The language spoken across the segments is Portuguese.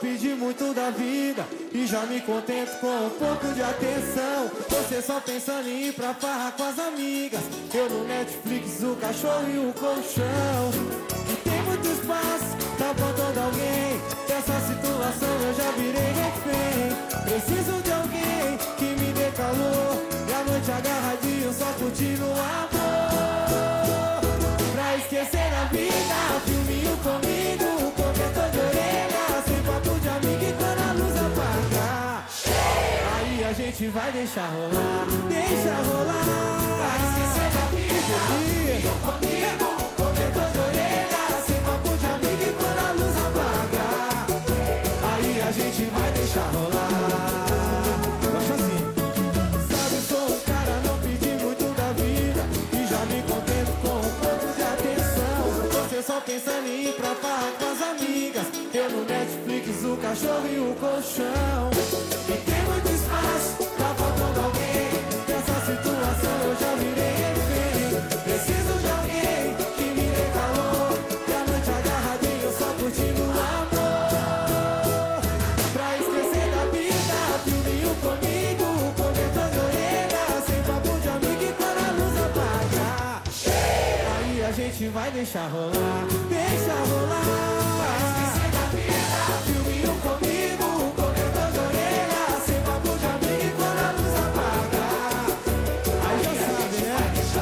pedi muito da vida e já me contento com um pouco de atenção. Você só pensando em ir pra farra com as amigas, eu no Netflix, o cachorro e o colchão. E tem muito espaço, tá faltando alguém. Dessa situação eu já virei refém. Preciso de alguém que me dê calor e a noite agarradinho só curtindo o amor. Pra esquecer a vida, filminho comigo, cobertor de orelha, sem papo de amigo e quando a luz apagar, aí a gente vai deixar rolar, deixa rolar. Pra esquecer a vida, filminho comigo, cobertor de orelha, sem papo de amigo e quando a luz apagar, aí a gente vai deixar rolar. Eu acho assim. Sabe, eu sou um cara, não pedi muito da vida e já me contento com um pouco de atenção. Você só pensando em ir pra farra com as amigas, eu no Netflix, o cachorro e o colchão. E tem muito espaço, tá faltando alguém. Nessa situação eu já virei refém. Preciso de alguém que me dê calor e a noite agarradinho só curtindo o amor. Pra esquecer da vida, filminho comigo, cobertor de orelha, sem papo de amigo e quando a luz apagar, aí a gente vai deixar rolar, deixa rolar. Pra esquecer da vida, filminho comigo, cobertor de orelha, sem papo de amigo e quando a luz apagar, aí já sabe, né?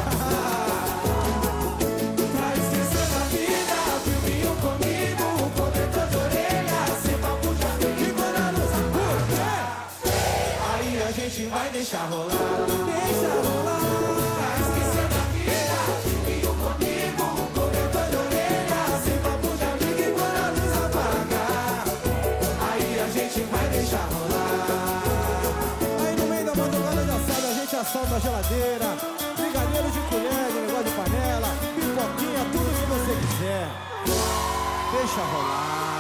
Pra esquecer da vida, filminho comigo, cobertor de orelha, sem papo de amigo e quando a luz apagar, aí a gente vai deixar rolar, deixa rolar. Pra esquecer da vida, filminho comigo, cobertor de orelha, sem papo de amigo e quando a luz apagar, aí a gente vai deixar rolar. Aí no meio da madrugada de assado a gente assalta a geladeira, brigadeiro de colher, de negócio de panela, pipoquinha, tudo que você quiser. Deixa rolar.